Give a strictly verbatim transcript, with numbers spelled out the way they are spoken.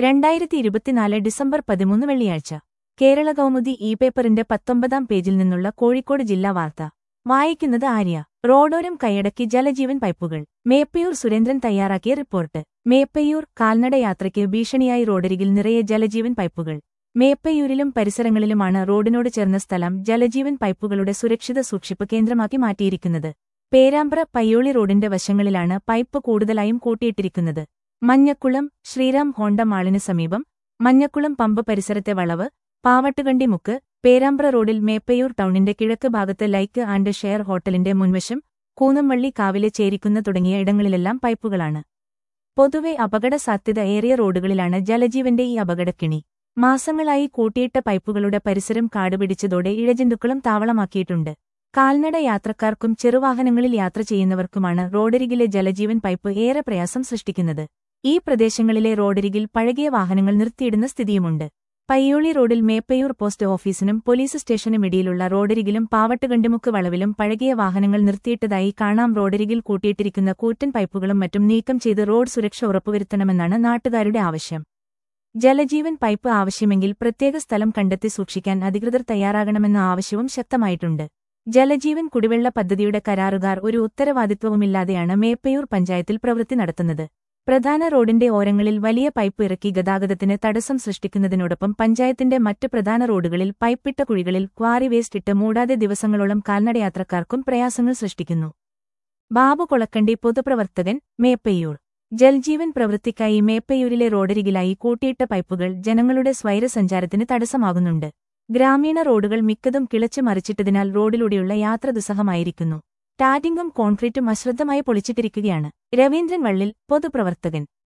രണ്ടായിരത്തി ഇരുപത്തിനാല് ഡിസംബർ പതിമൂന്ന് വെള്ളിയാഴ്ച കേരള കൗമുദി ഇ പേപ്പറിന്റെ പത്തൊമ്പതാം പേജിൽ നിന്നുള്ള കോഴിക്കോട് ജില്ലാ വാർത്ത വായിക്കുന്നത് ആര്യ. റോഡോരം കൈയടക്കി ജലജീവൻ പൈപ്പുകൾ. മേപ്പയൂർ സുരേന്ദ്രൻ തയ്യാറാക്കിയ റിപ്പോർട്ട്. മേപ്പയൂർ കാൽനടയാത്രയ്ക്ക് ഭീഷണിയായി റോഡരികിൽ നിറയെ ജലജീവൻ പൈപ്പുകൾ. മേപ്പയൂരിലും പരിസരങ്ങളിലുമാണ് റോഡിനോട് ചേർന്ന സ്ഥലം ജലജീവൻ പൈപ്പുകളുടെ സുരക്ഷിത സൂക്ഷിപ്പ് കേന്ദ്രമാക്കി മാറ്റിയിരിക്കുന്നത്. പേരാമ്പ്ര പയ്യോളി റോഡിന്റെ വശങ്ങളിലാണ് പൈപ്പ് കൂടുതലായും കൂട്ടിയിട്ടിരിക്കുന്നത്. മഞ്ഞക്കുളം ശ്രീറാം ഹോണ്ട മാളിന് സമീപം, മഞ്ഞക്കുളം പമ്പ് പരിസരത്തെ വളവ്, പാവട്ടുകണ്ടി മുക്ക്, പേരാമ്പ്ര റോഡിൽ മേപ്പയൂർ ടൗണിന്റെ കിഴക്ക് ഭാഗത്ത് ലൈക്ക് ആൻഡ് ഷെയർ ഹോട്ടലിന്റെ മുൻവശം, കൂനംവള്ളി കാവിലെ ചേരിക്കുന്ന തുടങ്ങിയ ഇടങ്ങളിലെല്ലാം പൈപ്പുകളാണ്. പൊതുവെ അപകട സാധ്യത ഏറിയ റോഡുകളിലാണ് ജലജീവന്റെ ഈ അപകടക്കിണി. മാസങ്ങളായി കൂട്ടിയിട്ട പൈപ്പുകളുടെ പരിസരം കാടുപിടിച്ചതോടെ ഇഴജന്തുക്കളും താവളമാക്കിയിട്ടുണ്ട്. കാൽനട യാത്രക്കാർക്കും ചെറുവാഹനങ്ങളിൽ യാത്ര ചെയ്യുന്നവർക്കുമാണ് റോഡരികിലെ ജലജീവൻ പൈപ്പ് ഏറെ പ്രയാസം സൃഷ്ടിക്കുന്നത്. ഈ പ്രദേശങ്ങളിലെ റോഡരികിൽ പഴകിയ വാഹനങ്ങൾ നിർത്തിയിടുന്ന സ്ഥിതിയുമുണ്ട്. പയ്യോളി റോഡിൽ മേപ്പയൂർ പോസ്റ്റ് ഓഫീസിനും പോലീസ് സ്റ്റേഷനുമിടയിലുള്ള റോഡരികിലും പാവട്ടുകണ്ടിമുക്ക് വളവിലും പഴകിയ വാഹനങ്ങൾ നിർത്തിയിട്ടതായി കാണാം. റോഡരികിൽ കൂട്ടിയിട്ടിരിക്കുന്ന കൂറ്റൻ പൈപ്പുകളും മറ്റും നീക്കം ചെയ്ത് റോഡ് സുരക്ഷ ഉറപ്പുവരുത്തണമെന്നാണ് നാട്ടുകാരുടെ ആവശ്യം. ജലജീവൻ പൈപ്പ് ആവശ്യമെങ്കിൽ പ്രത്യേക സ്ഥലം കണ്ടെത്തി സൂക്ഷിക്കാൻ അധികൃതർ തയ്യാറാകണമെന്ന ആവശ്യവും ശക്തമായിട്ടുണ്ട്. ജലജീവൻ കുടിവെള്ള പദ്ധതിയുടെ കരാറുകാർ ഒരു ഉത്തരവാദിത്വവുമില്ലാതെയാണ് മേപ്പയൂർ പഞ്ചായത്തിൽ പ്രവൃത്തി നടത്തുന്നത്. പ്രധാന റോഡിന്റെ ഓരങ്ങളിൽ വലിയ പൈപ്പ് ഇറക്കി ഗതാഗതത്തിന് തടസ്സം സൃഷ്ടിക്കുന്നതിനോടൊപ്പം പഞ്ചായത്തിന്റെ മറ്റ് പ്രധാന റോഡുകളിൽ പൈപ്പിട്ട കുഴികളിൽ ക്വാറി വേസ്റ്റ് ഇട്ട് മൂടാതെ ദിവസങ്ങളോളം കാൽനടയാത്രക്കാർക്കും പ്രയാസങ്ങൾ സൃഷ്ടിക്കുന്നു. ബാബു കൊളക്കണ്ടി, പൊതുപ്രവർത്തകൻ, മേപ്പയൂർ. ജൽജീവൻ പ്രവൃത്തിക്കായി മേപ്പയൂരിലെ റോഡരികിലായി കൂട്ടിയിട്ട പൈപ്പുകൾ ജനങ്ങളുടെ സ്വൈരസഞ്ചാരത്തിന് തടസ്സമാകുന്നുണ്ട്. ഗ്രാമീണ റോഡുകൾ മിക്കതും കിളച്ച് മറിച്ചിട്ടതിനാൽ റോഡിലൂടെയുള്ള യാത്ര ദുസ്സഹമായിരിക്കുന്നു. ടാറ്റിംഗും കോൺക്രീറ്റും അശ്രദ്ധമായി പൊളിച്ചിട്ടിരിക്കുകയാണ്. രവീന്ദ്രൻ വള്ളിൽ, പൊതുപ്രവർത്തകൻ.